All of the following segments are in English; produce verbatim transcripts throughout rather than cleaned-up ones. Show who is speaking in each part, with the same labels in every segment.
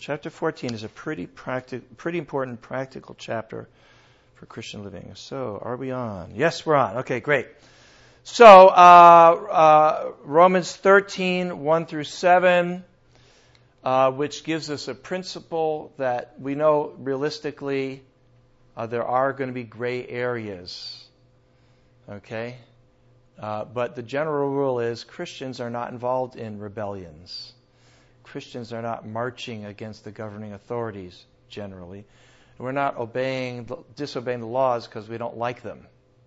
Speaker 1: Chapter fourteen is a pretty practi- pretty important practical chapter for Christian living. So, are we on? Yes, we're on. Okay, great. So, uh, uh, Romans thirteen, one through seven, uh, which gives us a principle that we know realistically uh, there are going to be gray areas. Okay? Uh, but the general rule is Christians are not involved in rebellions. Christians are not marching against the governing authorities, generally. We're not obeying, disobeying the laws because we don't like them.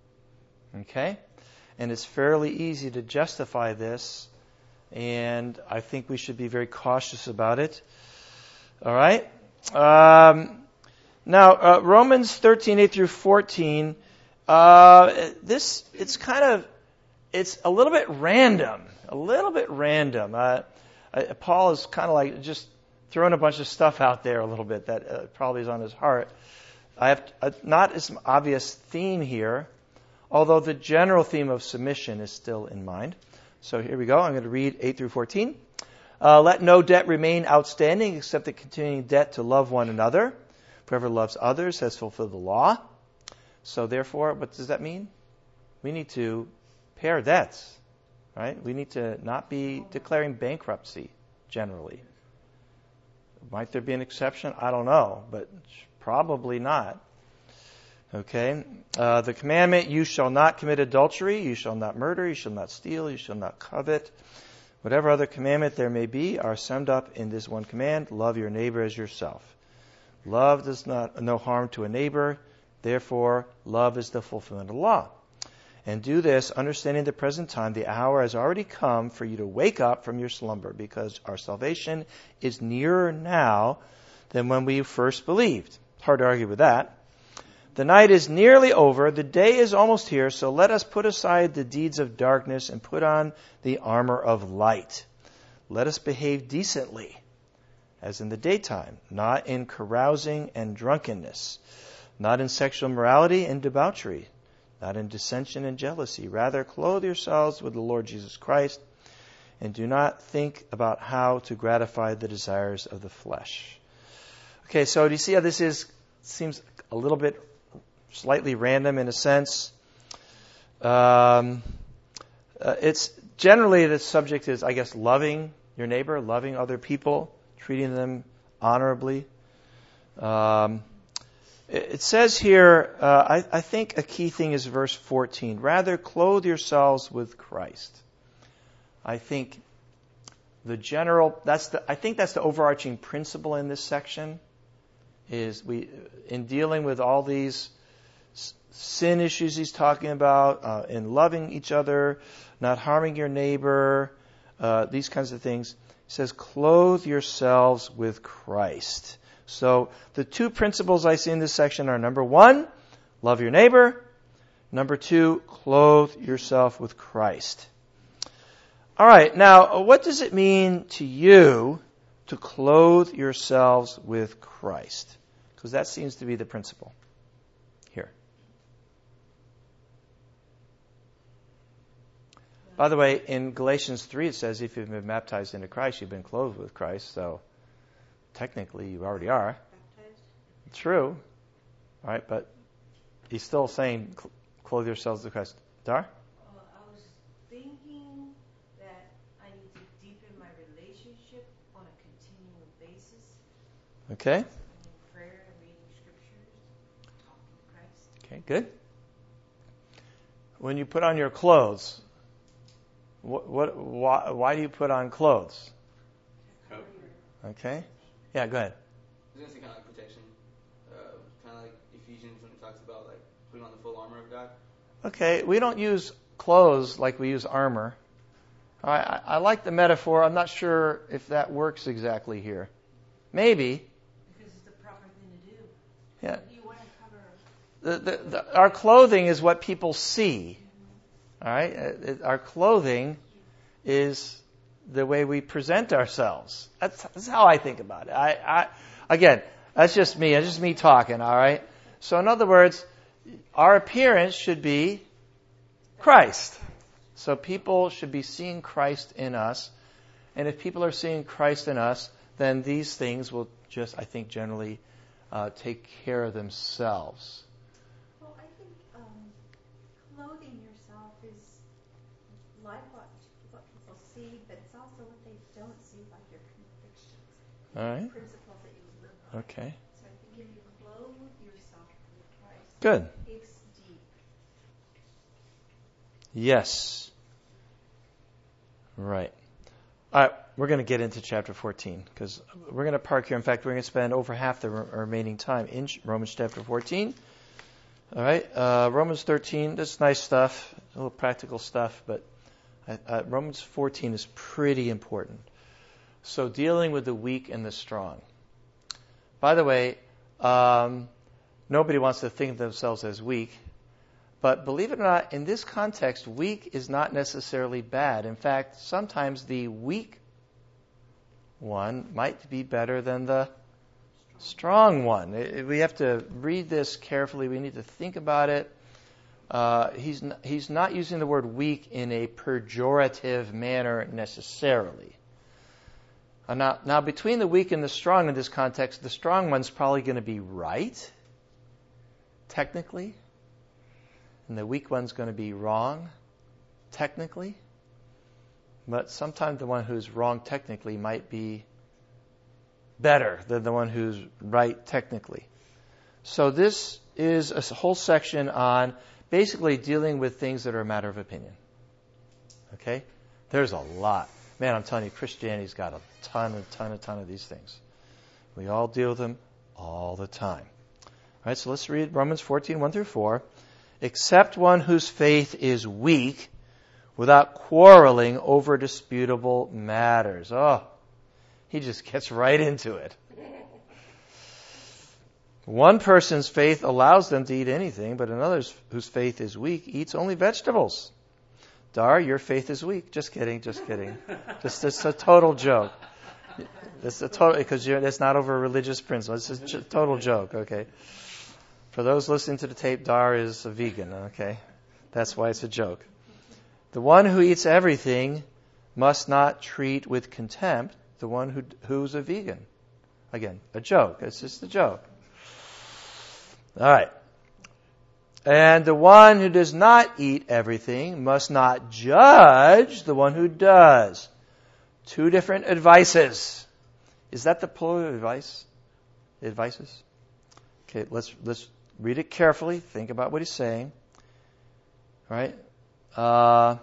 Speaker 1: Okay? And it's fairly easy to justify this, and I think we should be very cautious about it. All right? Um, now, uh, Romans thirteen, eight through fourteen, uh, this, it's kind of, it's a little bit random. A little bit random. Uh, uh, Paul is kind of like just throwing a bunch of stuff out there a little bit that uh, probably is on his heart. I have uh, not as obvious theme here, although the general theme of submission is still in mind. So here we go. I'm going to read eight through fourteen. Uh, Let no debt remain outstanding except the continuing debt to love one another. Whoever loves others has fulfilled the law. So therefore, what does that mean? We need to pay our debts, right? We need to not be declaring bankruptcy, generally. Might there be an exception? I don't know, but probably not. Okay? Uh, the commandment, you shall not commit adultery, you shall not murder, you shall not steal, you shall not covet. Whatever other commandment there may be are summed up in this one command, love your neighbor as yourself. Love does not no harm to a neighbor, therefore love is the fulfillment of the law. And do this, understanding the present time, the hour has already come for you to wake up from your slumber, because our salvation is nearer now than when we first believed. Hard to argue with that. The night is nearly over, the day is almost here, so let us put aside the deeds of darkness and put on the armor of light. Let us behave decently, as in the daytime, not in carousing and drunkenness, not in sexual immorality and debauchery, not in dissension and jealousy. Rather, clothe yourselves with the Lord Jesus Christ, and do not think about how to gratify the desires of the flesh. Okay, so do you see how this is? Seems a little bit slightly random in a sense. Um, uh, it's generally the subject is, I guess, loving your neighbor, loving other people, treating them honorably. Um, It says here, uh, I, I think a key thing is verse fourteen. Rather, clothe yourselves with Christ. I think the general, that's the, I think that's the overarching principle in this section, is we, in dealing with all these sin issues he's talking about, uh, in loving each other, not harming your neighbor, uh, these kinds of things. He says, clothe yourselves with Christ. So the two principles I see in this section are, number one, love your neighbor. Number two, clothe yourself with Christ. All right, now what does it mean to you to clothe yourselves with Christ? Because that seems to be the principle here. By the way, in Galatians three it says if you've been baptized into Christ, you've been clothed with Christ. So technically, you already are. Baptized. True. All right, but he's still saying, clothe yourselves with Christ. Dar?
Speaker 2: Uh, I was thinking that I need to deepen my relationship on a continual basis.
Speaker 1: Okay.
Speaker 2: In prayer, reading scriptures, talking to Christ.
Speaker 1: Okay, good. When you put on your clothes, what, what, why, why do you put on clothes? Okay. Yeah, go ahead.
Speaker 3: I was going to say kind of like protection. Uh, kind of like Ephesians when it talks about like putting on the full armor of God.
Speaker 1: Okay, we don't use clothes like we use armor. I, I, I like the metaphor. I'm not sure if that works exactly here. Maybe.
Speaker 2: Because it's the proper thing to do.
Speaker 1: Yeah.
Speaker 2: You want to cover.
Speaker 1: The, the, the, our clothing is what people see. Mm-hmm. All right? It, it, our clothing is the way we present ourselves. That's, that's how I think about it. I, I, again, that's just me. That's just me talking, all right? So in other words, our appearance should be Christ. So people should be seeing Christ in us. And if people are seeing Christ in us, then these things will just, I think, generally uh, take care of themselves.
Speaker 4: Well, I think um, clothing yourself is like what, what people see, but it's also what they don't see, like your convictions,
Speaker 1: All right.
Speaker 4: principles that you live by.
Speaker 1: Okay.
Speaker 4: So I think if you clothe yourself with Christ,
Speaker 1: Good.
Speaker 4: it's deep.
Speaker 1: Yes. Right. All right, we're going to get into chapter fourteen because we're going to park here. In fact, we're going to spend over half the re- remaining time in Romans chapter fourteen. All right, uh, Romans thirteen, that's nice stuff, a little practical stuff, but uh, uh, Romans fourteen is pretty important. So dealing with the weak and the strong. By the way, um, nobody wants to think of themselves as weak. But believe it or not, in this context, weak is not necessarily bad. In fact, sometimes the weak one might be better than the strong one. It, we have to read this carefully. We need to think about it. Uh, he's, n- he's not using the word weak in a pejorative manner necessarily. Uh, now, now, between the weak and the strong in this context, the strong one's probably going to be right, technically. And the weak one's going to be wrong, technically. But sometimes the one who's wrong technically might be better than the one who's right technically. So this is a whole section on basically dealing with things that are a matter of opinion. Okay? There's a lot. Man, I'm telling you, Christianity's got a ton, a ton, a ton of these things. We all deal with them all the time. All right, so let's read Romans fourteen, one through four. Except one whose faith is weak, without quarreling over disputable matters. Oh, he just gets right into it. One person's faith allows them to eat anything, but another whose faith is weak eats only vegetables. Dar, your faith is weak. Just kidding, just kidding. Just it's a total joke. It's a total because it's not over a religious principle. It's a j- total joke. Okay. For those listening to the tape, Dar is a vegan, okay? That's why it's a joke. The one who eats everything must not treat with contempt the one who who's a vegan. Again, a joke. It's just a joke. All right. And the one who does not eat everything must not judge the one who does. Two different advices. Is that the plural of advice? Advices? Okay, let's let's read it carefully. Think about what he's saying. All right? Uh,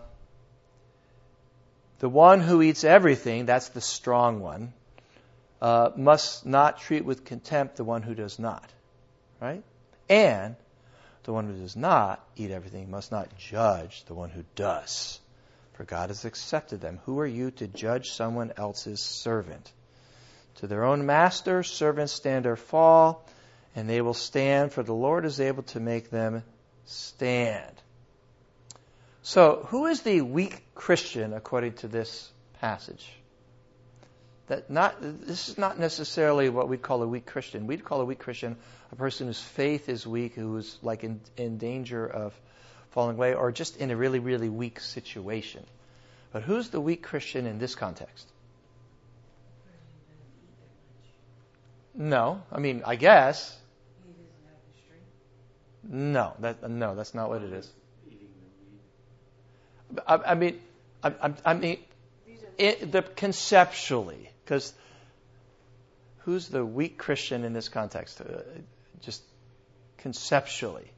Speaker 1: the one who eats everything, that's the strong one, uh, must not treat with contempt the one who does not. Right? And the one who does not eat everything must not judge the one who does. For God has accepted them. Who are you to judge someone else's servant? To their own master, servants stand or fall, and they will stand, for the Lord is able to make them stand. So, who is the weak Christian according to this passage? That not this is not necessarily what we'd call a weak Christian. We'd call a weak Christian a person whose faith is weak, who is like in, in danger of falling away, or just in a really, really weak situation. But who's the weak Christian in this context? No, I mean, I guess.
Speaker 2: He doesn't have the strength.
Speaker 1: No, that no, that's not what it is. I, I mean, I, I, I mean, it, the conceptually, because who's the weak Christian in this context? Uh, just conceptually.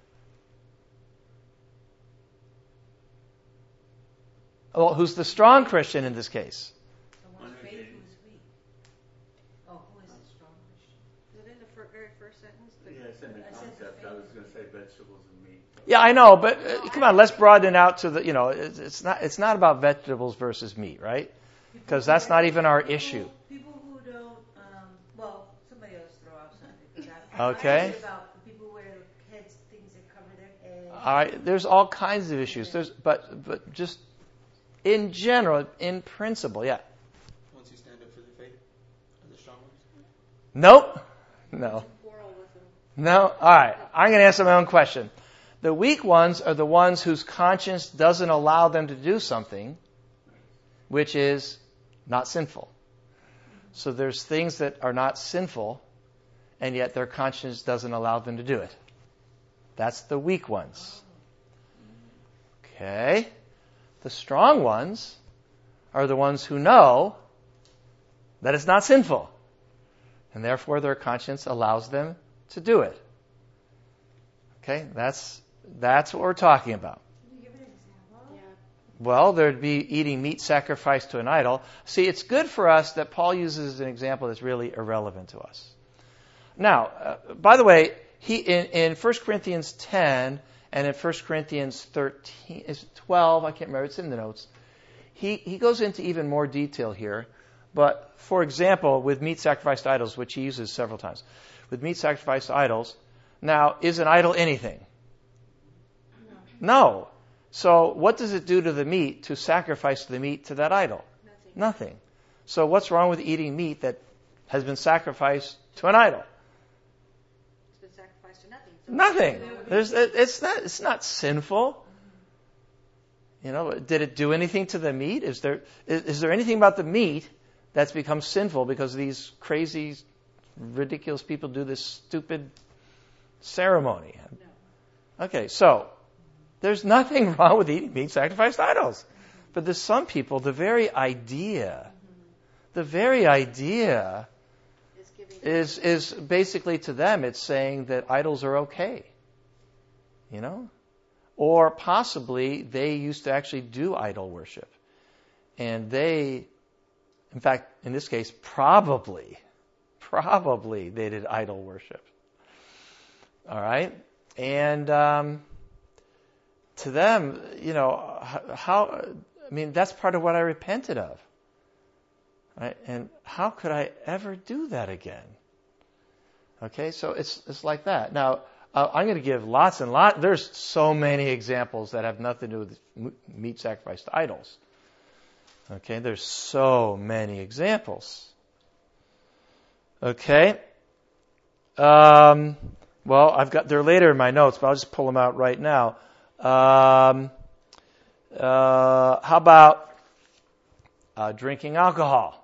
Speaker 1: Well, who's the strong Christian in this case?
Speaker 2: Someone's faith who is weak. Oh, who is a strong Christian?
Speaker 4: Is it in the fir- very first sentence? The-
Speaker 5: Yeah, it's in the
Speaker 2: I said the
Speaker 5: concept. I was going to say vegetables and meat.
Speaker 1: Yeah, I know, but uh, come on, let's broaden it out to the, you know, it's, it's not it's not about vegetables versus meat, right? Because that's not even our issue.
Speaker 2: People who don't, um, well, somebody else throw out something. 'cause I-
Speaker 1: Okay.
Speaker 2: I asked about the people who wear heads, things that cover their head.
Speaker 1: All right, there's all kinds of issues. There's, but but just in general, in principle, yeah.
Speaker 3: Once you stand up for the faith, are the strong ones?
Speaker 1: Nope. No.
Speaker 4: Quarrel with them.
Speaker 1: No. All right. I'm going to answer my own question. The weak ones are the ones whose conscience doesn't allow them to do something which is not sinful. So there's things that are not sinful, and yet their conscience doesn't allow them to do it. That's the weak ones. Okay? The strong ones are the ones who know that it's not sinful, and therefore their conscience allows them to do it. Okay? That's that's what we're talking about.
Speaker 4: Can you give an example?
Speaker 2: Yeah.
Speaker 1: Well, there'd be eating meat sacrificed to an idol. See, it's good for us that Paul uses an example that's really irrelevant to us. Now, uh, by the way, he in, in First Corinthians ten and in First Corinthians thirteen, is it twelve? I can't remember. It's in the notes. He he goes into even more detail here. But, for example, with meat sacrificed to idols, which he uses several times, with meat sacrificed to idols, now, is an idol anything?
Speaker 2: No.
Speaker 1: No. So what does it do to the meat to sacrifice the meat to that idol?
Speaker 2: Nothing.
Speaker 1: Nothing. So what's wrong with eating meat that has been sacrificed to an idol?
Speaker 2: It's been sacrificed to nothing. So
Speaker 1: Nothing. There's, it's not, it's not sinful. You know, did it do anything to the meat? Is there, is, is there anything about the meat that's become sinful because these crazy, ridiculous people do this stupid ceremony?
Speaker 2: No.
Speaker 1: Okay, so there's nothing wrong with eating meat sacrificed to idols. But there's some people, the very idea, the very idea
Speaker 2: It's giving
Speaker 1: is is basically to them, it's saying that idols are okay. You know? Or possibly they used to actually do idol worship. And they, in fact, in this case, probably, probably they did idol worship. All right? And um, to them, you know, how, I mean, that's part of what I repented of. Right? And how could I ever do that again? Okay, so it's it's like that. Now, uh, I'm going to give lots and lots. There's so many examples that have nothing to do with meat sacrificed to idols. Okay, there's so many examples. Okay. Um, well, I've got, they're later in my notes, but I'll just pull them out right now. Um, uh, how about uh, drinking alcohol?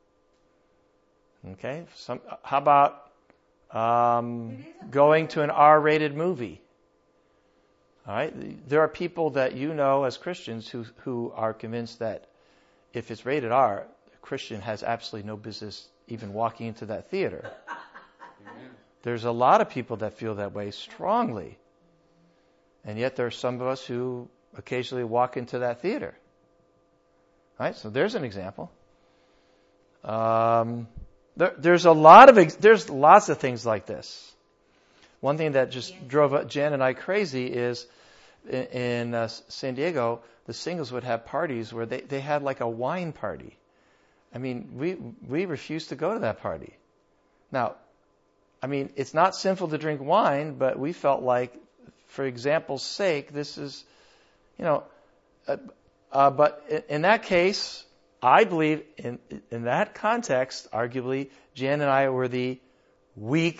Speaker 1: Okay. Some, how about um, going to an R-rated movie? All right. There are people that you know as Christians who who are convinced that if it's rated R, a Christian has absolutely no business even walking into that theater. There's a lot of people that feel that way strongly. And yet there are some of us who occasionally walk into that theater. Right? So there's an example. Um, there, there's a lot of ex- there's lots of things like this. One thing that just drove Jan and I crazy is in, in uh, San Diego, the singles would have parties where they, they had like a wine party. I mean, we we refused to go to that party. Now, I mean, it's not sinful to drink wine, but we felt like, for example's sake, this is, you know, uh, uh, but in, in that case, I believe in in that context, arguably, Jan and I were the weak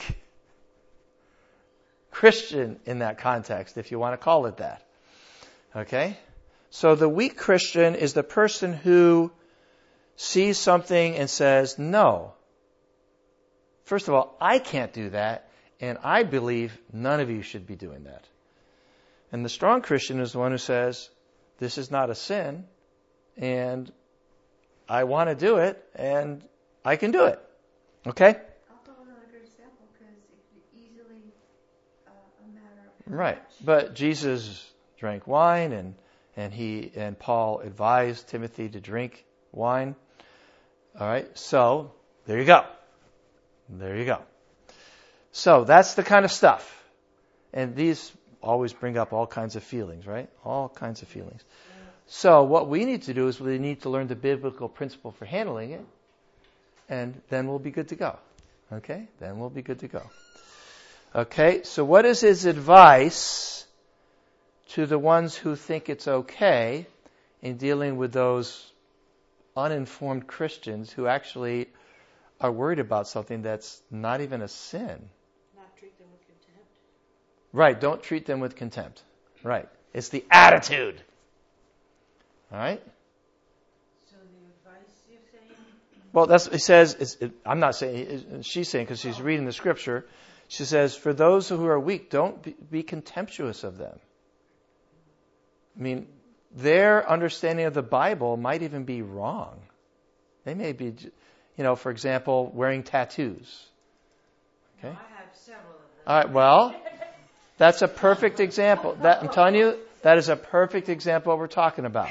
Speaker 1: Christian in that context, if you want to call it that. Okay? So the weak Christian is the person who sees something and says, no. First of all, I can't do that, and I believe none of you should be doing that. And the strong Christian is the one who says, this is not a sin, and I want to do it, and I can do it. Okay?
Speaker 4: Also another good example because it could easily uh, a matter of how
Speaker 1: Right.
Speaker 4: much.
Speaker 1: But Jesus drank wine, and and he and Paul advised Timothy to drink wine. All right. So there you go. There you go. So that's the kind of stuff. And these always bring up all kinds of feelings, right? All kinds of feelings. So what we need to do is we need to learn the biblical principle for handling it, and then we'll be good to go. Okay? Then we'll be good to go. Okay, so what is his advice to the ones who think it's okay in dealing with those uninformed Christians who actually are worried about something that's not even a sin?
Speaker 2: Not treat them with contempt.
Speaker 1: Right, don't treat them with contempt. Right. It's the attitude. All right?
Speaker 2: So the advice you're saying
Speaker 1: Well, that's it says. It's, it, I'm not saying. It, she's saying because she's reading the scripture. She says, "For those who are weak, don't be, be contemptuous of them." I mean, their understanding of the Bible might even be wrong. They may be, you know, for example, wearing tattoos. Okay.
Speaker 2: No, I have several of them.
Speaker 1: All right. Well, that's a perfect example. That I'm telling you, that is a perfect example of what we're talking about.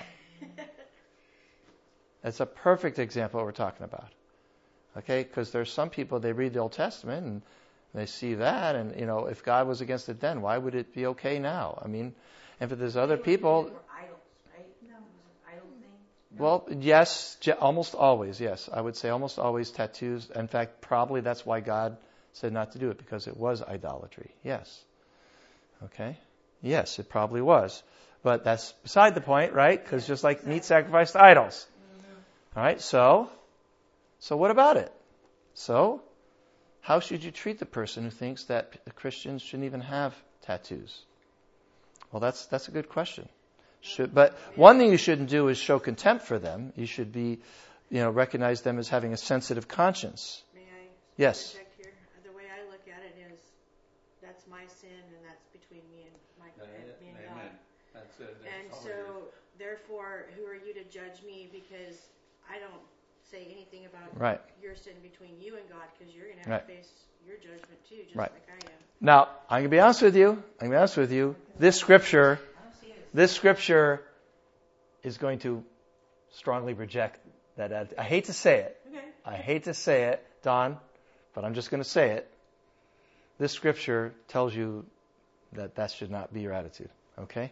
Speaker 1: That's a perfect example of what we're talking about. Okay, because there's some people, they read the Old Testament and they see that, and, you know, if God was against it then, why would it be okay now? I mean, and if there's other people...
Speaker 2: Idols, right? No. Idol thing?
Speaker 1: Well, yes, almost always, yes. I would say almost always tattoos. In fact, probably that's why God said not to do it, because it was idolatry. Yes. Okay? Yes, it probably was. But that's beside the point, right? Because just like meat sacrificed to idols. All right, so, so what about it? So, how should you treat the person who thinks that Christians shouldn't even have tattoos? Well, that's that's a good question. Should, but one thing you shouldn't do is show contempt for them. You should be, you know, recognize them as having a sensitive conscience.
Speaker 6: May I
Speaker 1: Yes.
Speaker 6: interject here? The way I look at it is, that's my sin, and that's between me and my and me and
Speaker 5: Amen.
Speaker 6: God.
Speaker 5: That's it. That's
Speaker 6: And
Speaker 5: all it
Speaker 6: so,
Speaker 5: is.
Speaker 6: therefore, who are you to judge me? Because I don't say anything about
Speaker 1: Right.
Speaker 6: your sin between you and God, because you're going to have
Speaker 1: Right.
Speaker 6: to face your judgment too, just
Speaker 1: Right.
Speaker 6: like I am.
Speaker 1: Now, I'm going to be honest with you. I'm going to be honest with you. This scripture,
Speaker 2: I don't see it.
Speaker 1: this scripture is going to strongly reject that attitude. I hate to say it.
Speaker 6: Okay.
Speaker 1: I hate to say it, Don, but I'm just going to say it. This scripture tells you that that should not be your attitude. Okay?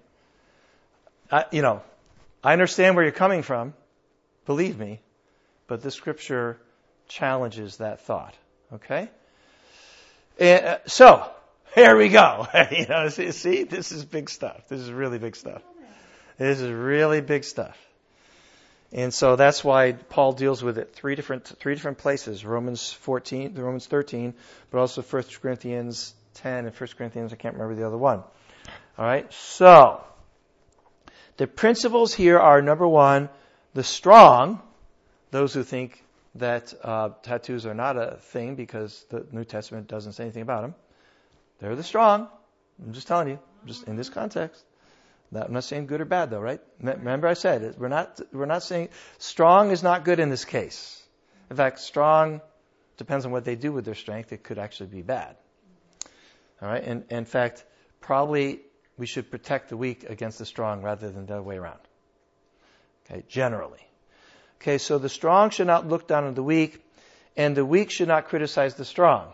Speaker 1: I, you know, I understand where you're coming from. Believe me. But this scripture challenges that thought. Okay? And, uh, so, here we go. you know, see, see, this is big stuff. This is really big stuff. This is really big stuff. And so that's why Paul deals with it three different three different places. Romans fourteen, Romans thirteen, but also First Corinthians ten and First Corinthians, I can't remember the other one. All right? So, the principles here are, number one, the strong, those who think that uh, tattoos are not a thing because the New Testament doesn't say anything about them. They're the strong. I'm just telling you, just in this context. That, I'm not saying good or bad, though, right? Remember, I said it. We're not. We're not saying strong is not good in this case. In fact, strong depends on what they do with their strength. It could actually be bad. All right. And, and in fact, probably we should protect the weak against the strong rather than the other way around. Okay. Generally. Okay. So the strong should not look down on the weak, and the weak should not criticize the strong.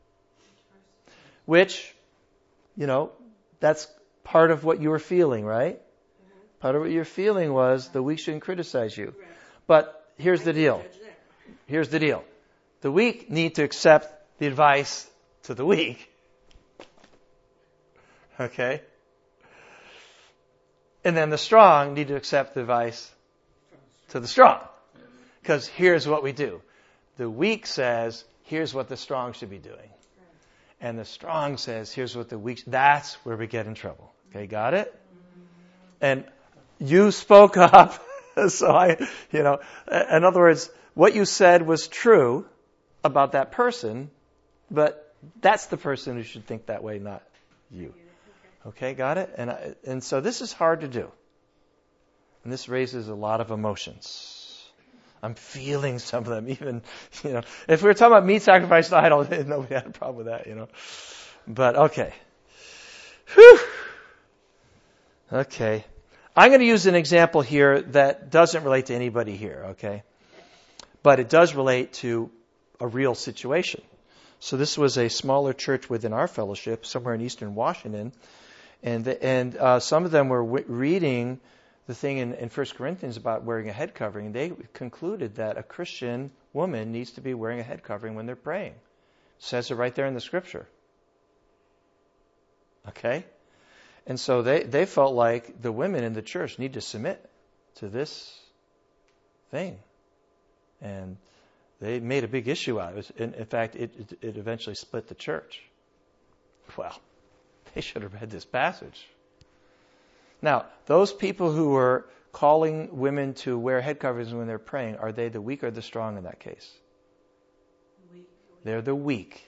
Speaker 1: Which, you know, that's part of what you were feeling, right? Mm-hmm. Part of what you were feeling was the weak shouldn't criticize you.
Speaker 6: Right.
Speaker 1: But here's
Speaker 6: I
Speaker 1: the
Speaker 6: can
Speaker 1: deal.
Speaker 6: judge them.
Speaker 1: Here's the deal. The weak need to accept the advice to the weak. Okay? And then the strong need to accept the advice to the strong. Because here's what we do. The weak says, here's what the strong should be doing. And the strong says, here's what the weak... That's where we get in trouble. Okay, got it? And you spoke up, so I, you know, in other words, what you said was true about that person, but that's the person who should think that way, not you. Okay, got it? And I, and so this is hard to do. And this raises a lot of emotions. I'm feeling some of them, even, you know. If we were talking about meat sacrifice to idols, nobody had a problem with that, you know. But, okay. Whew. Okay. I'm going to use an example here that doesn't relate to anybody here, okay? But it does relate to a real situation. So this was a smaller church within our fellowship, somewhere in eastern Washington. And the, and uh, some of them were w- reading the thing in, in First Corinthians about wearing a head covering. They concluded that a Christian woman needs to be wearing a head covering when they're praying. It says it right there in the scripture. Okay? And so they, they felt like the women in the church need to submit to this thing. And they made a big issue out of it. In, in fact, it, it, it eventually split the church. Well, they should have read this passage. Now, those people who were calling women to wear head coverings when they're praying, are they the weak or the strong in that case?
Speaker 2: Weak.
Speaker 1: They're the weak.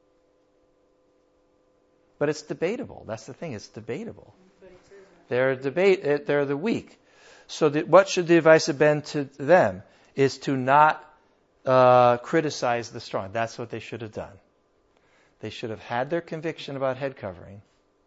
Speaker 1: But it's debatable. That's the thing. It's debatable.
Speaker 6: But it says that.
Speaker 1: They're debate. They're the weak. So the, what should the advice have been to them? Is to not uh, criticize the strong. That's what they should have done. They should have had their conviction about head covering.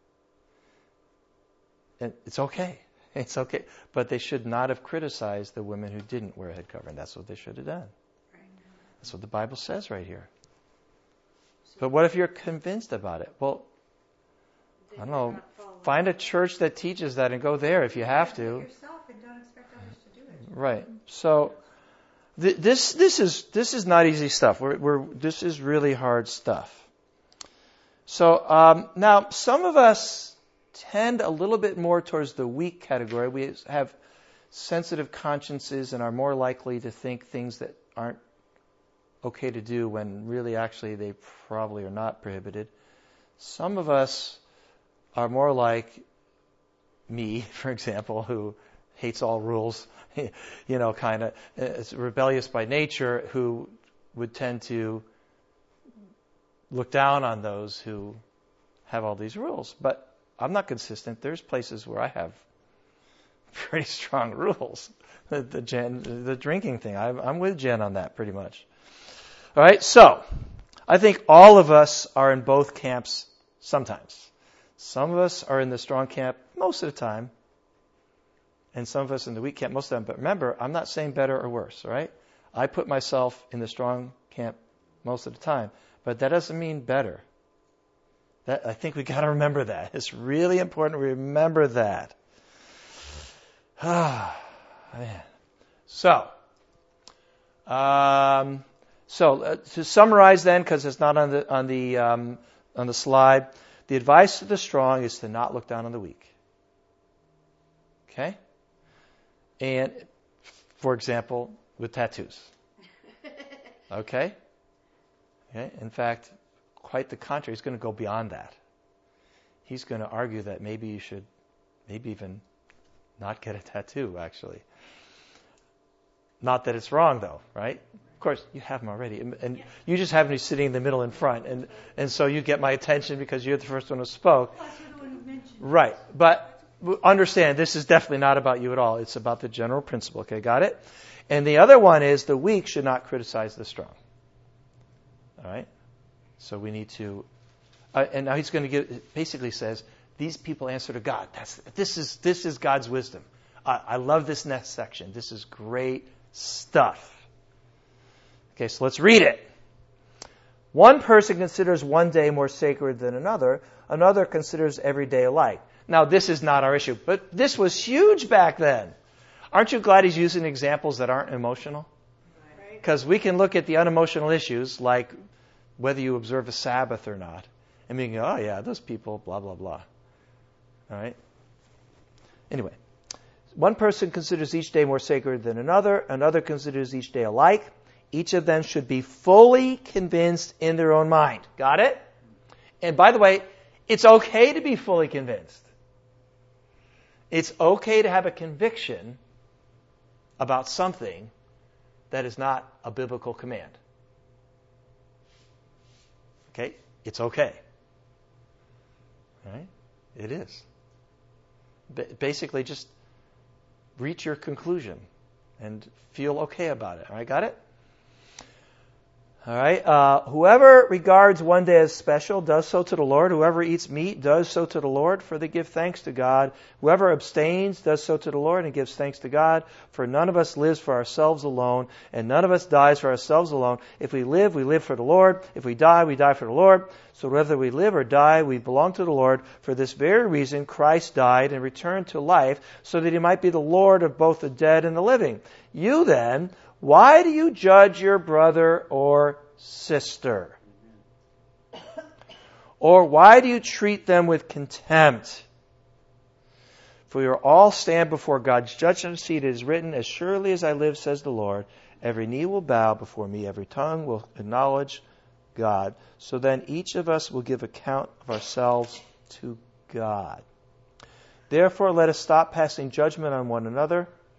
Speaker 1: And it's okay. It's okay. But they should not have criticized the women who didn't wear a head covering. That's what they should have done.
Speaker 6: Right.
Speaker 1: That's what the Bible says right here. But what if you're convinced about it? Well, I don't know. Find a church that teaches that and go there if you have
Speaker 4: Do
Speaker 1: to.
Speaker 4: it yourself and don't expect others to do it.
Speaker 1: Right. So th- this this is this is not easy stuff. We're, we're this is really hard stuff. So um, now some of us tend a little bit more towards the weak category. We have sensitive consciences and are more likely to think things that aren't okay to do when really actually they probably are not prohibited. Some of us are more like me, for example, who hates all rules, you know, kind of is rebellious by nature, who would tend to look down on those who have all these rules. But I'm not consistent. There's places where I have pretty strong rules. The, the, Jen, the drinking thing, I'm, I'm with Jen on that pretty much. All right, so I think all of us are in both camps sometimes. Some of us are in the strong camp most of the time, and some of us in the weak camp most of the time. But remember, I'm not saying better or worse, all right? I put myself in the strong camp most of the time, but that doesn't mean better. That, I think we got to remember that. It's really important to remember that. Ah, man. So, um, so uh, to summarize then, because it's not on the on the um, on the slide. The advice to the strong is to not look down on the weak. Okay? And, for example, with tattoos. Okay? Okay? In fact, quite the contrary. He's going to go beyond that. He's going to argue that maybe you should, maybe even not get a tattoo, actually. Not that it's wrong, though, right? Of course, you have them already. And, and you just happen to be sitting in the middle in front. And, and so you get my attention because you're the first one who spoke.
Speaker 4: Plus, you're the one who mentioned it.
Speaker 1: Right. But understand, this is definitely not about you at all. It's about the general principle. Okay, got it? And the other one is the weak should not criticize the strong. All right? So we need to... Uh, and now he's going to give... Basically says, these people answer to God. That's This is this is God's wisdom. I, I love this next section. This is great stuff. Okay, so let's read it. One person considers one day more sacred than another. Another considers every day alike. Now, this is not our issue, but this was huge back then. Aren't you glad he's using examples that aren't emotional? Because we can look at the unemotional issues, like whether you observe a Sabbath or not, and we can go, oh yeah, those people, blah, blah, blah. All right? Anyway, one person considers each day more sacred than another. Another considers each day alike. Each of them should be fully convinced in their own mind. Got it? And by the way, it's okay to be fully convinced. It's okay to have a conviction about something that is not a biblical command. Okay? It's okay. Right? It is. Ba- basically, just reach your conclusion and feel okay about it. All right? Got it? All right. Uh, whoever regards one day as special does so to the Lord. Whoever eats meat does so to the Lord, for they give thanks to God. Whoever abstains does so to the Lord and gives thanks to God. For none of us lives for ourselves alone, and none of us dies for ourselves alone. If we live, we live for the Lord. If we die, we die for the Lord. So whether we live or die, we belong to the Lord. For this very reason, Christ died and returned to life, so that he might be the Lord of both the dead and the living. You then, why do you judge your brother or sister? Or why do you treat them with contempt? For you all stand before God's judgment seat. It is written, as surely as I live, says the Lord, every knee will bow before me, every tongue will acknowledge God. So then each of us will give account of ourselves to God. Therefore, let us stop passing judgment on one another,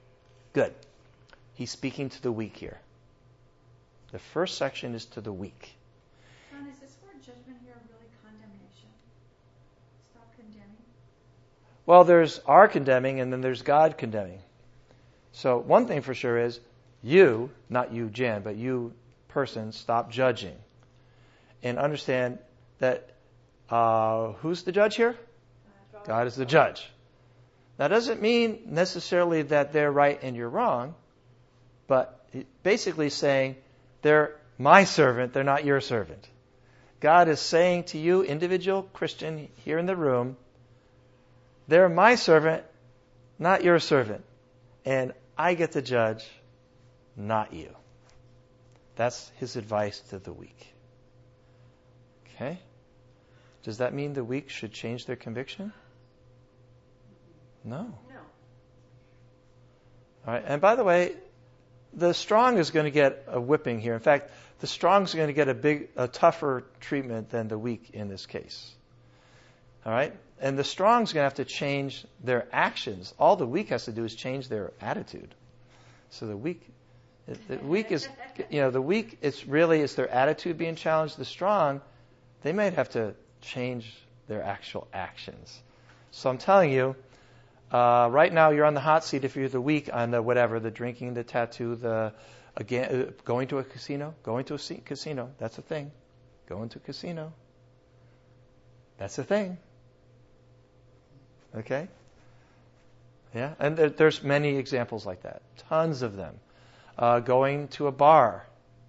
Speaker 1: Good. He's speaking to the weak here. The first section is to the weak.
Speaker 4: John, is this word judgment here really condemnation? Stop condemning.
Speaker 1: Well, there's our condemning and then there's God condemning. So one thing for sure is you, not you, Jan, but you, person, stop judging. And understand that uh, who's the judge here?
Speaker 6: God.
Speaker 1: God is the judge. That doesn't mean necessarily that they're right and you're wrong, but basically saying they're my servant, they're not your servant. God is saying to you, individual Christian here in the room, they're my servant, not your servant. And I get to judge, not you. That's his advice to the weak. Okay? Does that mean the weak should change their conviction? No.
Speaker 6: No.
Speaker 1: All right. And by the way, the strong is going to get a whipping here. In fact, the strong is going to get a big, a tougher treatment than the weak in this case. All right. And the strong is going to have to change their actions. All the weak has to do is change their attitude. So the weak, the weak is, you know, the weak. It's really it's their attitude being challenged. The strong, they might have to change their actual actions. So I'm telling you. Uh, right now, you're on the hot seat if you're the weak on the whatever, the drinking, the tattoo, the again uh, going to a casino, going to a c- casino. That's a thing. Going to a casino. That's a thing. Okay. Yeah, and there, there's many examples like that. Tons of them. Uh, going to a bar.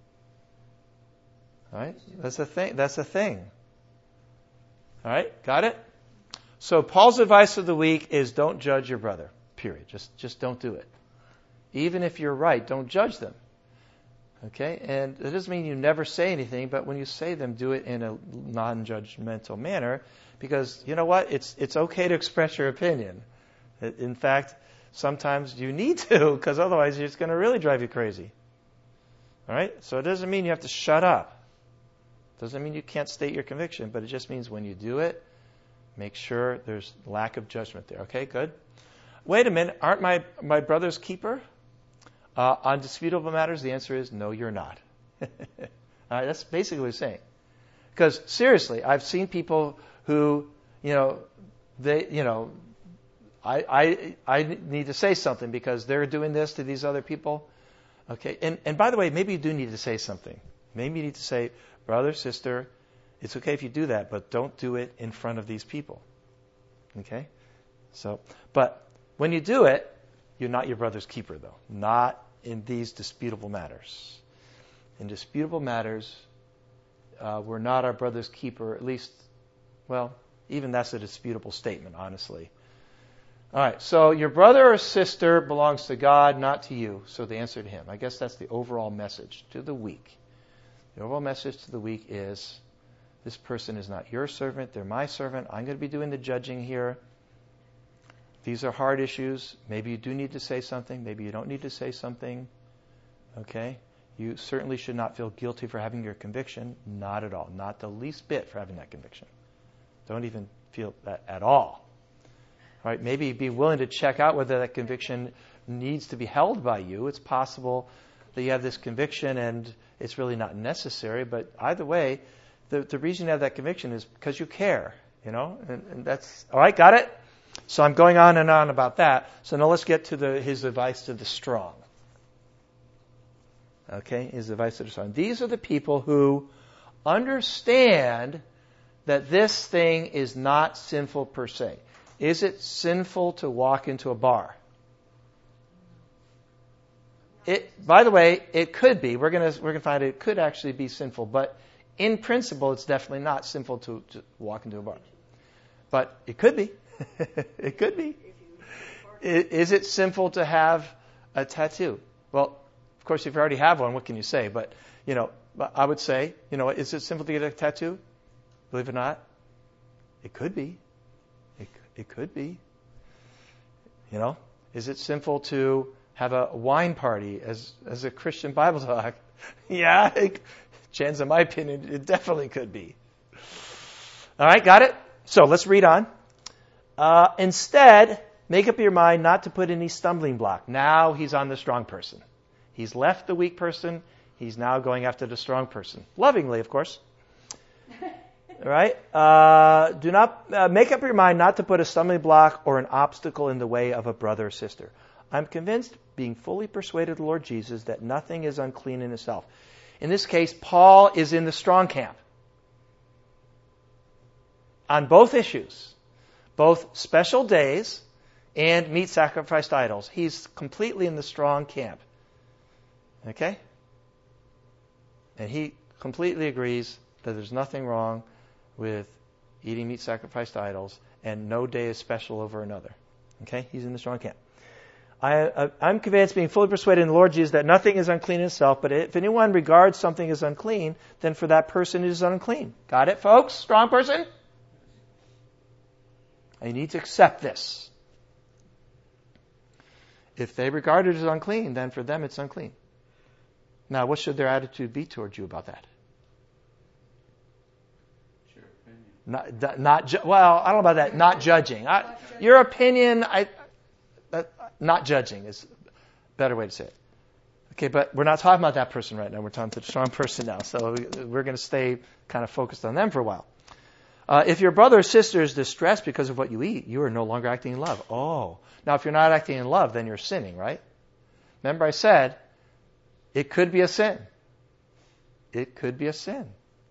Speaker 1: All right, that's a thing. That's a thing. All right, got it. So Paul's advice to the weak is don't judge your brother, period. Just just don't do it. Even if you're right, don't judge them. Okay? And it doesn't mean you never say anything, but when you say them, do it in a non-judgmental manner because, you know what? It's it's okay to express your opinion. In fact, sometimes you need to because otherwise it's going to really drive you crazy. All right? So it doesn't mean you have to shut up. It doesn't mean you can't state your conviction, but it just means when you do it, make sure there's lack of judgment there. Okay, good. Wait a minute. Aren't my, my brother's keeper? Uh, on disputable matters, the answer is no, you're not. All right, that's basically what he's saying. Because seriously, I've seen people who, you know, they, you know, I, I, I need to say something because they're doing this to these other people. Okay, and, and by the way, maybe you do need to say something. Maybe you need to say, brother, sister, it's okay if you do that, but don't do it in front of these people. Okay? So, but when you do it, you're not your brother's keeper, though. Not in these disputable matters. In disputable matters, uh, we're not our brother's keeper, at least, well, even that's a disputable statement, honestly. All right, so your brother or sister belongs to God, not to you. So the answer to him. I guess that's the overall message to the weak. The overall message to the weak is, this person is not your servant, they're my servant. I'm going to be doing the judging here. These are hard issues. Maybe you do need to say something. Maybe you don't need to say something. Okay? You certainly should not feel guilty for having your conviction. Not at all. Not the least bit for having that conviction. Don't even feel that at all. All right? Maybe be willing to check out whether that conviction needs to be held by you. It's possible that you have this conviction and it's really not necessary. But either way, The, the reason you have that conviction is because you care, you know, and, and that's, all right, got it? So I'm going on and on about that. So now let's get to the, his advice to the strong. Okay, his advice to the strong. These are the people who understand that this thing is not sinful per se. Is it sinful to walk into a bar? It, by the way, it could be. We're gonna we're gonna find it could actually be sinful, but in principle, it's definitely not sinful to, to walk into a bar. But it could be. It could be. Is it sinful to have a tattoo? Well, of course, if you already have one, what can you say? But, you know, I would say, you know, is it sinful to get a tattoo? Believe it or not, it could be. It, it could be. You know, is it sinful to have a wine party as as a Christian Bible talk? Yeah, it, Chance, in my opinion, it definitely could be. All right, got it? So let's read on. Uh, instead, Make up your mind not to put any stumbling block. Now he's on the strong person. He's left the weak person. He's now going after the strong person. Lovingly, of course. All right? Uh, do not uh, make up your mind not to put a stumbling block or an obstacle in the way of a brother or sister. I'm convinced, being fully persuaded of the Lord Jesus, that nothing is unclean in itself. In this case, Paul is in the strong camp. On both issues, both special days and meat sacrificed idols. He's completely in the strong camp. Okay? And he completely agrees that there's nothing wrong with eating meat sacrificed to idols, and no day is special over another. Okay? He's in the strong camp. I, I, I'm convinced, being fully persuaded in the Lord Jesus, that nothing is unclean in itself, but if anyone regards something as unclean, then for that person it is unclean. Got it, folks? Strong person? And you need to accept this. If they regard it as unclean, then for them it's unclean. Now, what should their attitude be towards you about that?
Speaker 5: It's your opinion.
Speaker 1: Not, not ju- well, I don't know about that. Not judging. I, your opinion, I, uh, not judging is a better way to say it. Okay, but we're not talking about that person right now. We're talking to the strong person now. So we're going to stay kind of focused on them for a while. Uh, if your brother or sister is distressed because of what you eat, you are no longer acting in love. Oh. Now, if you're not acting in love, then you're sinning, right? Remember I said, it could be a sin. It could be a sin.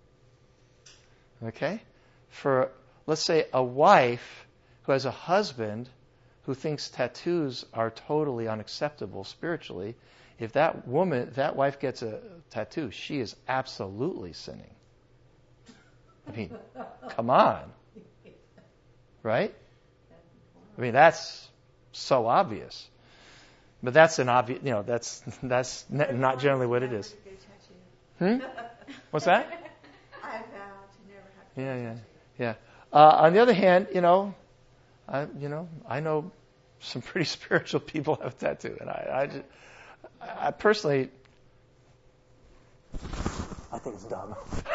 Speaker 1: Okay? For, let's say, a wife who has a husband who thinks tattoos are totally unacceptable spiritually, if that woman, if that wife gets a tattoo, she is absolutely sinning. I mean, come on. Right? I mean, that's so obvious. But that's an obvious, you know, that's that's not generally what it is. Hmm? What's that?
Speaker 4: I vow to never have to.
Speaker 1: Yeah, yeah, yeah. Uh, on the other hand, you know, I, you know, I know some pretty spiritual people have a tattoo, and I, I, just, I personally, I think it's dumb.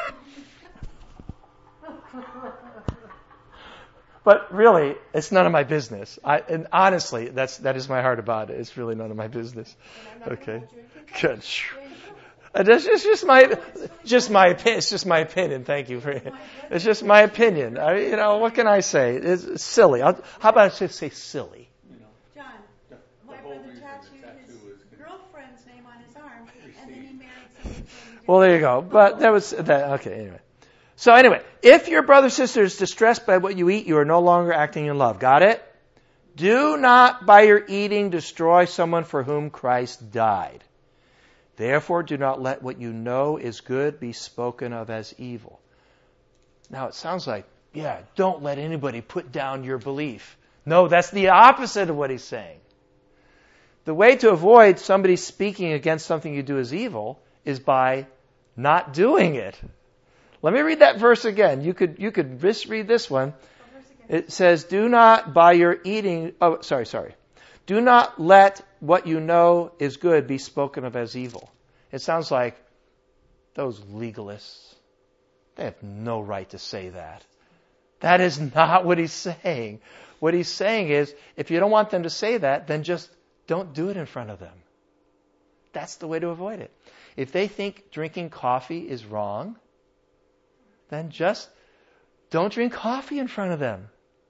Speaker 1: But really, it's none of my business. I, and honestly, that's that is my heart about it. It's really none of my business. Okay, good. It's just, just my just my opinion. It's just my opinion. Thank you for it. It's just my opinion. I, you know, what can I say? It's, it's silly. I'll, how about I just say silly?
Speaker 6: John,
Speaker 5: The,
Speaker 6: my
Speaker 5: the whole
Speaker 6: brother
Speaker 5: reason
Speaker 6: tattooed
Speaker 5: the tattoo
Speaker 6: his
Speaker 5: was
Speaker 6: girlfriend's name on his arm, and then he married somebody from
Speaker 1: Well, there you go. But that was that. Okay. Anyway. So anyway, if your brother or sister is distressed by what you eat, you are no longer acting in love. Got it? Do not by your eating destroy someone for whom Christ died. Therefore, do not let what you know is good be spoken of as evil. Now, it sounds like, yeah, don't let anybody put down your belief. No, that's the opposite of what he's saying. The way to avoid somebody speaking against something you do as evil is by not doing it. Let me read that verse again. You could you could misread this one. It says, do not by your eating, oh, sorry, sorry. Do not let what you know is good be spoken of as evil. It sounds like those legalists, they have no right to say that. That is not what he's saying. What he's saying is, if you don't want them to say that, then just don't do it in front of them. That's the way to avoid it. If they think drinking coffee is wrong, then just don't drink coffee in front of them.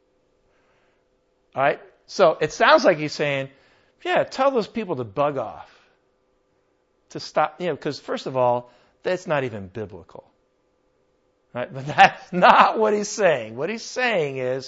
Speaker 1: All right? So it sounds like he's saying, yeah, tell those people to bug off. To stop, you know, because first of all, that's not even biblical. Right? But that's not what he's saying. What he's saying is,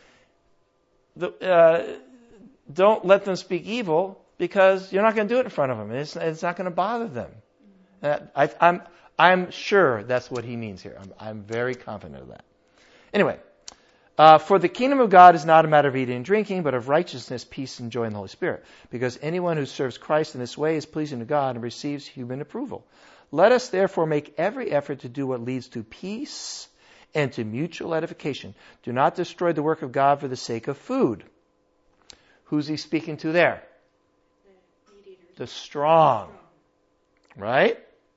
Speaker 1: the, uh, don't let them speak evil because you're not going to do it in front of them. It's, it's not going to bother them. Uh, I, I'm, I'm sure that's what he means here. I'm, I'm very confident of that. Anyway, uh, for the kingdom of God is not a matter of eating and drinking, but of righteousness, peace, and joy in the Holy Spirit. Because anyone who serves Christ in this way is pleasing to God and receives human approval. Let us therefore make every effort to do what leads to peace and to mutual edification. Do not destroy the work of God for the sake of food. Who's he speaking to there? The strong. Right?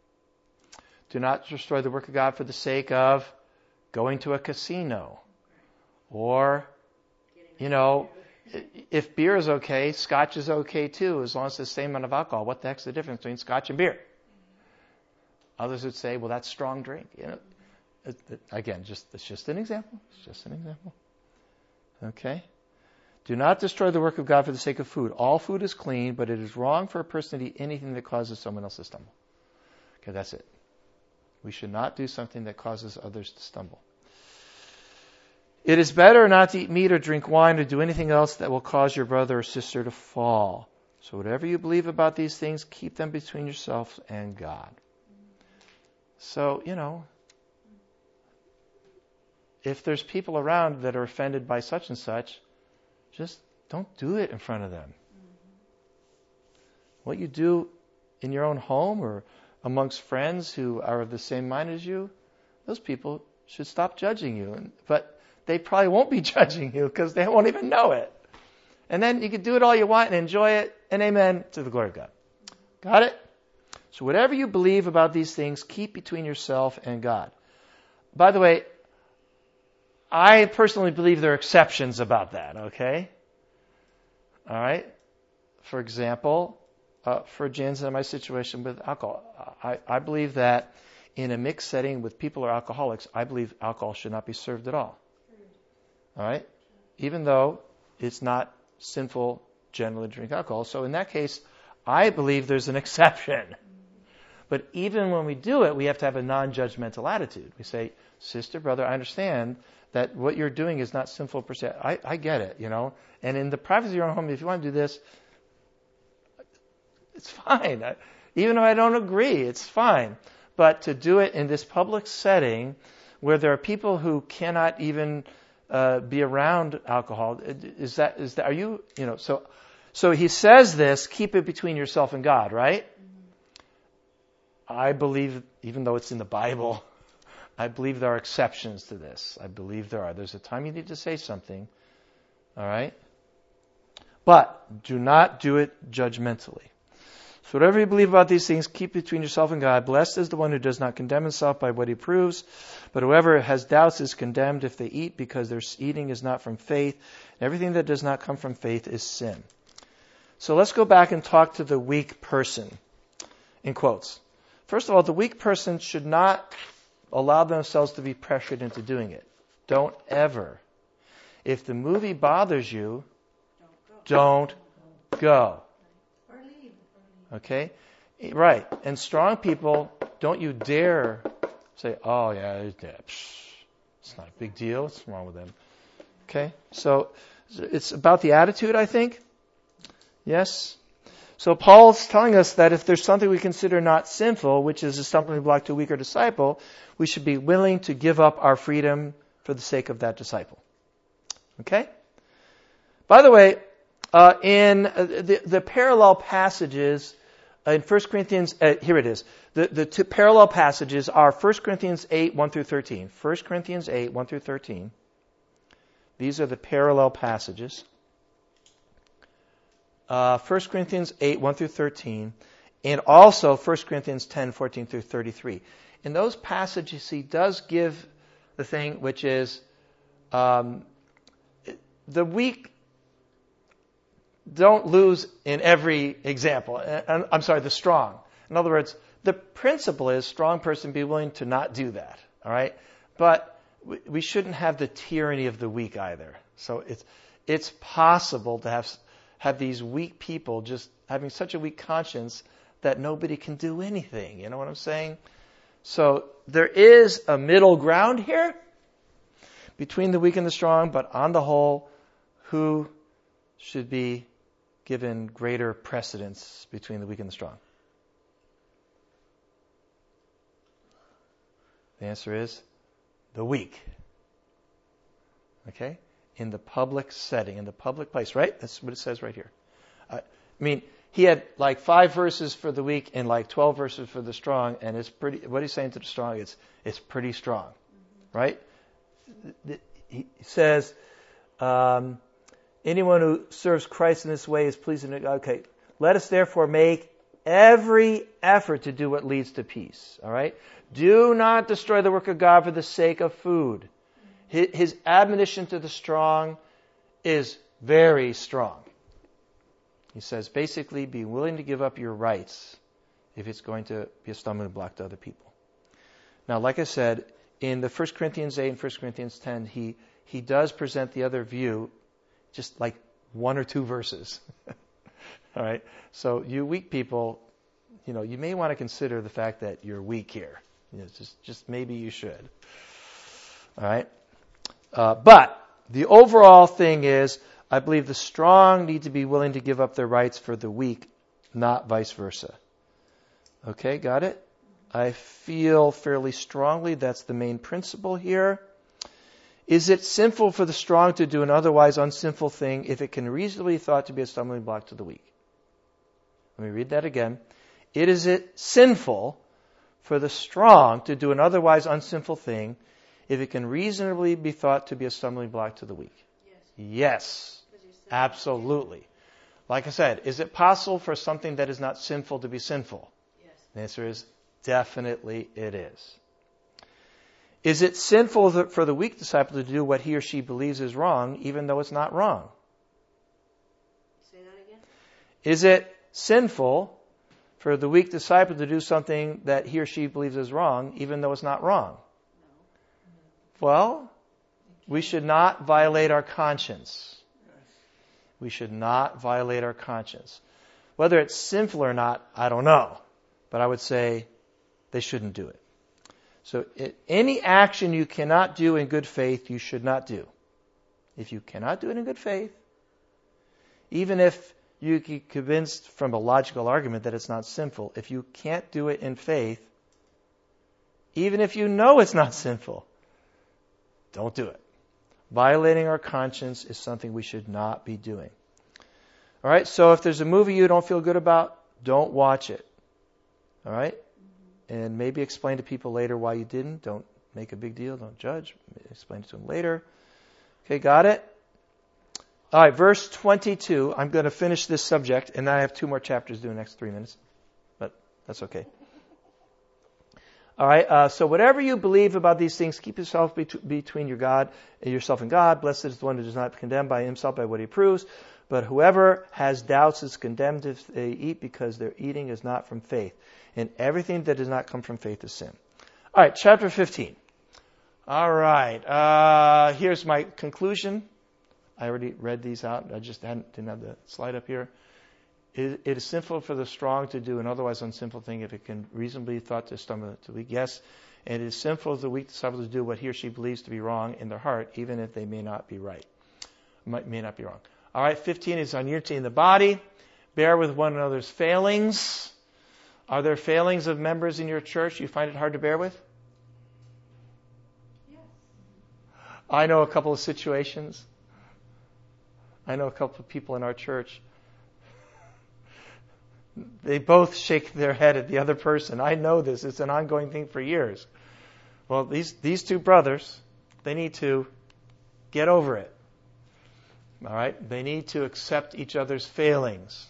Speaker 1: Do not destroy the work of God for the sake of going to a casino or, you know, if beer is okay, scotch is okay too, as long as it's the same amount of alcohol. What the heck's the difference between scotch and beer? Others would say, well, that's strong drink. You know, it, it, again, just it's just an example. It's just an example. Okay? Do not destroy the work of God for the sake of food. All food is clean, but it is wrong for a person to eat anything that causes someone else to stumble. Okay, that's it. We should not do something that causes others to stumble. It is better not to eat meat or drink wine or do anything else that will cause your brother or sister to fall. So whatever you believe about these things, keep them between yourself and God. So, you know, if there's people around that are offended by such and such, just don't do it in front of them. What you do in your own home or amongst friends who are of the same mind as you, those people should stop judging you. But they probably won't be judging you because they won't even know it. And then you can do it all you want and enjoy it, and amen to the glory of God. Got it? So whatever you believe about these things, keep between yourself and God. By the way, I personally believe there are exceptions about that, okay? All right? For example, uh, for Jens and my situation with alcohol, I, I believe that in a mixed setting with people who are alcoholics, I believe alcohol should not be served at all. All right? Even though it's not sinful generally to drink alcohol. So in that case, I believe there's an exception. But even when we do it, we have to have a non-judgmental attitude. We say, sister, brother, I understand that what you're doing is not sinful per se. I, I get it, you know. And in the privacy of your own home, if you want to do this, it's fine. I, even if I don't agree, it's fine. But to do it in this public setting where there are people who cannot even uh, be around alcohol, is that, is that, are you, you know, so, so he says this, keep it between yourself and God, right? I believe, even though it's in the Bible, I believe there are exceptions to this. I believe there are. There's a time you need to say something, all right? But do not do it judgmentally. So whatever you believe about these things, keep between yourself and God. Blessed is the one who does not condemn himself by what he proves, but whoever has doubts is condemned if they eat, because their eating is not from faith. Everything that does not come from faith is sin. So let's go back and talk to the weak person, in quotes. First of all, the weak person should not allow themselves to be pressured into doing it. Don't ever. If the movie bothers you, don't go.
Speaker 4: Or leave.
Speaker 1: Okay? Right. And strong people, don't you dare say, oh, yeah, it's not a big deal. What's wrong with them? Okay? So it's about the attitude, I think. Yes? So Paul's telling us that if there's something we consider not sinful, which is a stumbling block to a weaker disciple, we should be willing to give up our freedom for the sake of that disciple. Okay? By the way, uh, in uh, the, the parallel passages in First Corinthians, uh, here it is. The, the two parallel passages are First Corinthians eight, one through thirteen. First Corinthians eight, one through thirteen. These are the parallel passages. Uh, First Corinthians eight, one through thirteen, and also First Corinthians ten, fourteen through thirty-three. In those passages, he does give the thing which is um, the weak don't lose in every example. And, I'm sorry, the strong. In other words, the principle is strong person be willing to not do that. All right, but we, we shouldn't have the tyranny of the weak either. So it's it's possible to have. have these weak people just having such a weak conscience that nobody can do anything. You know what I'm saying? So there is a middle ground here between the weak and the strong, but on the whole, who should be given greater precedence between the weak and the strong? The answer is the weak. Okay? In the public setting, in the public place, right? That's what it says right here. Uh, I mean, he had like five verses for the weak and like twelve verses for the strong, and it's pretty. What he's saying to the strong, it's it's pretty strong, mm-hmm. right? He says, um, anyone who serves Christ in this way is pleasing to God. Okay, let us therefore make every effort to do what leads to peace. All right, do not destroy the work of God for the sake of food. His admonition to the strong is Very strong. He says, basically, be willing to give up your rights if it's going to be a stumbling block to other people. Now, like I said, in the First Corinthians eight and First Corinthians ten, he, he does present the other view, just like one or two verses. All right? So you weak people, you know, you may want to consider the fact that you're weak here. You know, just, just maybe you should. All right? Uh, but the overall thing is, I believe the strong need to be willing to give up their rights for the weak, not vice versa. Okay, got it? I feel fairly strongly that's the main principle here. Is it sinful for the strong to do an otherwise unsinful thing if it can reasonably be thought to be a stumbling block to the weak? Let me read that again. It is it sinful for the strong to do an otherwise unsinful thing if it can reasonably be thought to be a stumbling block to the weak?
Speaker 6: Yes.
Speaker 1: Yes, absolutely. Like I said, is it possible for something that is not sinful to be sinful?
Speaker 6: Yes.
Speaker 1: The answer is definitely it is. Is it sinful for the weak disciple to do what he or she believes is wrong, even though it's not wrong?
Speaker 6: Say that again?
Speaker 1: Is it sinful for the weak disciple to do something that he or she believes is wrong, even though it's not wrong?
Speaker 6: No.
Speaker 1: Well, we should not violate our conscience. We should not violate our conscience. Whether it's sinful or not, I don't know. But I would say they shouldn't do it. So it, any action you cannot do in good faith, you should not do. If you cannot do it in good faith, even if you get convinced from a logical argument that it's not sinful, if you can't do it in faith, even if you know it's not sinful, don't do it. Violating our conscience is something we should not be doing. All right, so if there's a movie you don't feel good about, don't watch it. All right? And maybe explain to people later why you didn't. Don't make a big deal. Don't judge. Explain it to them later. Okay, got it? All right, verse twenty-two. I'm going to finish this subject, and then I have two more chapters to do in the next three minutes. But that's okay. All right, uh, so whatever you believe about these things, keep yourself bet- between your God, yourself and God. Blessed is the one who does not condemn by himself by what he approves. But whoever has doubts is condemned if they eat, because their eating is not from faith. And everything that does not come from faith is sin. All right, chapter fifteen. All right, uh, here's my conclusion. I already read these out. I just hadn't, didn't have the slide up here. It, it is sinful for the strong to do an otherwise unsinful thing if it can reasonably be thought to stumble to weak. Yes, and it is sinful for the weak disciple to do what he or she believes to be wrong in their heart, even if they may not be right. Might, may not be wrong. All right, fifteen is on unity in the body. Bear with one another's failings. Are there failings of members in your church you find it hard to bear with?
Speaker 2: Yes.
Speaker 1: I know a couple of situations. I know a couple of people in our church. They both shake their head at the other person. I know this. It's an ongoing thing for years. Well, these, these two brothers, they need to get over it. All right? They need to accept each other's failings.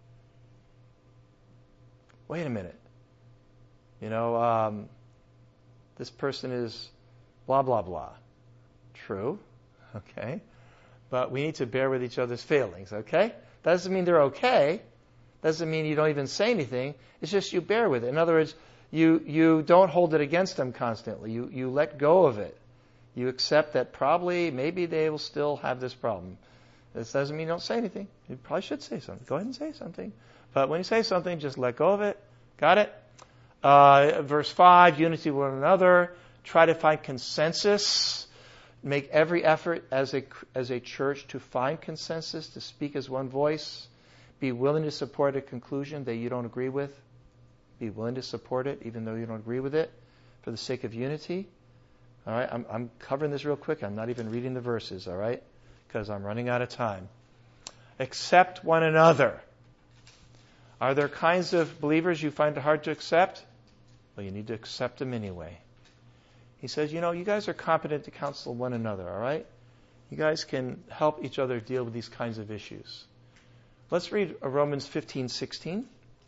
Speaker 1: Wait a minute. You know, um, this person is blah, blah, blah. True. Okay. But we need to bear with each other's failings. Okay? That doesn't mean they're okay. Doesn't mean you don't even say anything. It's just you bear with it. In other words, you, you don't hold it against them constantly. You, you let go of it. You accept that probably, maybe they will still have this problem. This doesn't mean you don't say anything. You probably should say something. Go ahead and say something. But when you say something, just let go of it. Got it? Uh, verse five, unity with one another. Try to find consensus. Make every effort as a, as a church to find consensus, to speak as one voice. Be willing to support a conclusion that you don't agree with. Be willing to support it even though you don't agree with it for the sake of unity. All right, I'm, I'm covering this real quick. I'm not even reading the verses, all right, because I'm running out of time. Accept one another. Are there kinds of believers you find it hard to accept? Well, you need to accept them anyway. He says, you know, you guys are competent to counsel one another, all right? You guys can help each other deal with these kinds of issues. Let's read Romans fifteen sixteen.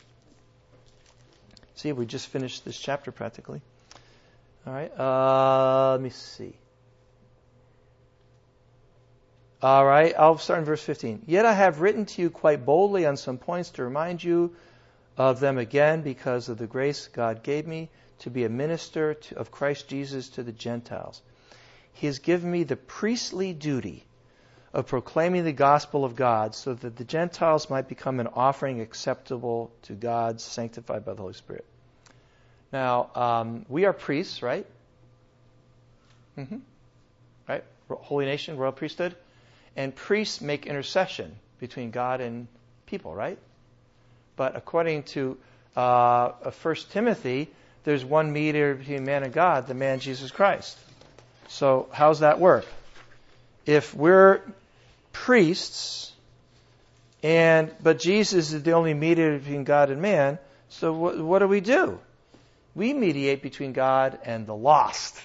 Speaker 1: See, we just finished this chapter practically. All right, uh, let me see. All right, I'll start in verse fifteen. Yet I have written to you quite boldly on some points to remind you of them again because of the grace God gave me to be a minister to, of Christ Jesus to the Gentiles. He has given me the priestly duty of proclaiming the gospel of God so that the Gentiles might become an offering acceptable to God, sanctified by the Holy Spirit. Now, um, we are priests, right? Mm-hmm. Right? Holy nation, royal priesthood. And priests make intercession between God and people, right? But according to uh, First Timothy, there's one mediator between man and God, the man Jesus Christ. So how's that work? If we're priests, and but Jesus is the only mediator between God and man, so what, what do we do? We mediate between God and the lost.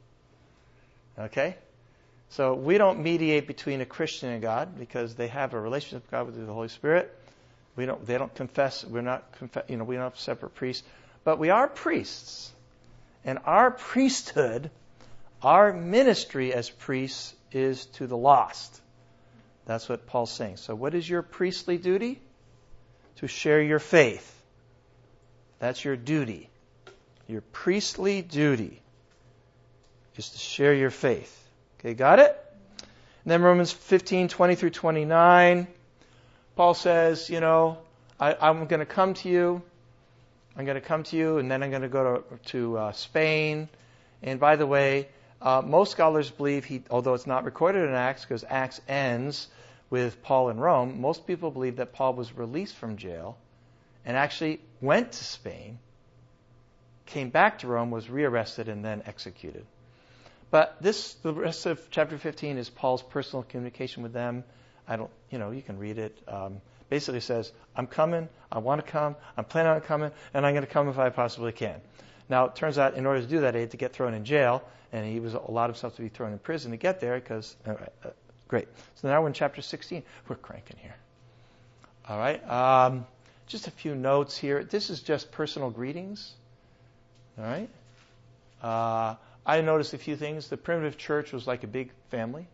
Speaker 1: Okay? So we don't mediate between a Christian and God because they have a relationship with God with the Holy Spirit. We don't. They don't confess. We're not. Conf- you know, we don't have separate priests, but we are priests, and our priesthood, our ministry as priests, is to the lost. That's what Paul's saying. So, what is your priestly duty? To share your faith. That's your duty. Your priestly duty is to share your faith. Okay, got it? And then Romans fifteen, twenty through twenty-nine. Paul says, you know, I, I'm going to come to you. I'm going to come to you, and then I'm going to go to, to uh, Spain. And by the way, uh, most scholars believe he, although it's not recorded in Acts, because Acts ends with Paul in Rome, most people believe that Paul was released from jail and actually went to Spain, came back to Rome, was rearrested, and then executed. But this, the rest of chapter fifteen is Paul's personal communication with them. I don't, you know, you can read it. Um, basically says, I'm coming, I want to come, I'm planning on coming, and I'm going to come if I possibly can. Now, it turns out in order to do that, he had to get thrown in jail, and he was allowed himself to be thrown in prison to get there because, all right, uh, great. So now we're in chapter sixteen. We're cranking here. All right. Um, just a few notes here. This is just personal greetings. All right. Uh, I noticed a few things. The primitive church was like a big family.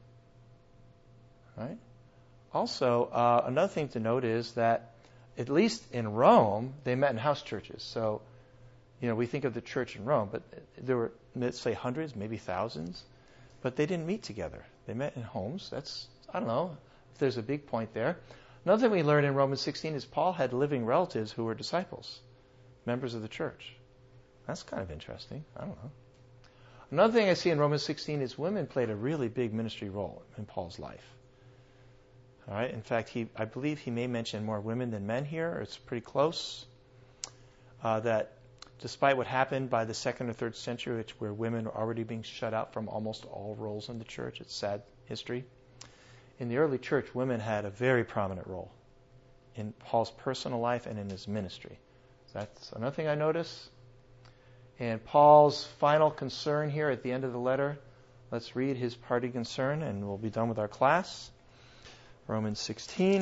Speaker 1: All right. Also, uh, another thing to note is that, at least in Rome, they met in house churches. So, you know, we think of the church in Rome, but there were, let's say, hundreds, maybe thousands, but they didn't meet together. They met in homes. That's, I don't know if there's a big point there. Another thing we learn in Romans sixteen is Paul had living relatives who were disciples, members of the church. That's kind of interesting. I don't know. Another thing I see in Romans sixteen is women played a really big ministry role in Paul's life. All right. In fact, he, I believe he may mention more women than men here. It's pretty close. Uh, that despite what happened by the second or third century, which where women were already being shut out from almost all roles in the church, it's sad history. In the early church, women had a very prominent role in Paul's personal life and in his ministry. That's another thing I notice. And Paul's final concern here at the end of the letter, let's read his parting concern and we'll be done with our class. Romans sixteen,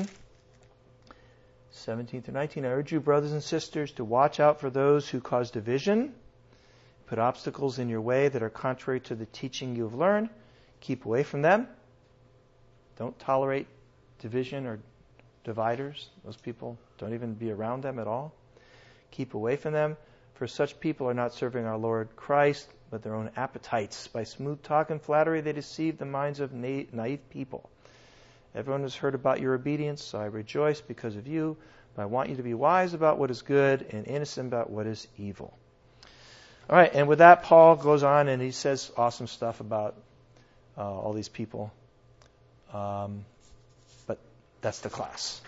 Speaker 1: seventeen through nineteen. I urge you, brothers and sisters, to watch out for those who cause division, put obstacles in your way that are contrary to the teaching you have learned. Keep away from them. Don't tolerate division or dividers. Those people, don't even be around them at all. Keep away from them, for such people are not serving our Lord Christ, but their own appetites. By smooth talk and flattery, they deceive the minds of na- naive people. Everyone has heard about your obedience, so I rejoice because of you. But I want you to be wise about what is good and innocent about what is evil. All right, and with that, Paul goes on and he says awesome stuff about uh, all these people. Um, but that's the class.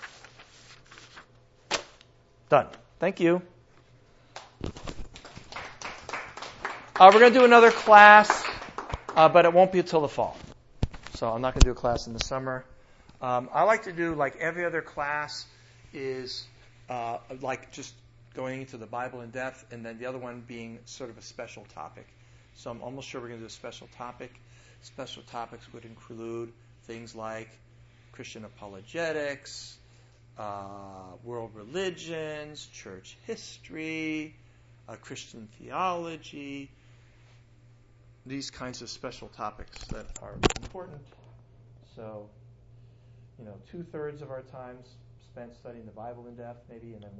Speaker 1: Done. Thank you. Uh, we're going to do another class, uh, but it won't be until the fall. So I'm not going to do a class in the summer. Um, I like to do, like every other class, is uh, like just going into the Bible in depth, and then the other one being sort of a special topic. So I'm almost sure we're going to do a special topic. Special topics would include things like Christian apologetics, uh, world religions, church history, uh, Christian theology, these kinds of special topics that are important. So you know, two thirds of our times spent studying the Bible in depth, maybe, and then